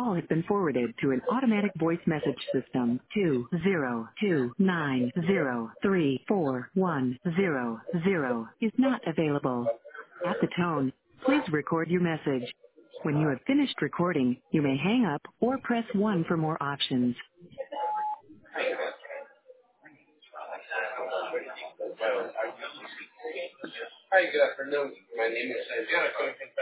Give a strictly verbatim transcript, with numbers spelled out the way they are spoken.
call has been forwarded to an automatic voice message system. Two zero two nine zero three four one zero zero is not available. At the tone, please record your message. When you have finished recording, you may hang up or press one for more options. Hi, good afternoon. My name is uh, Jonathan.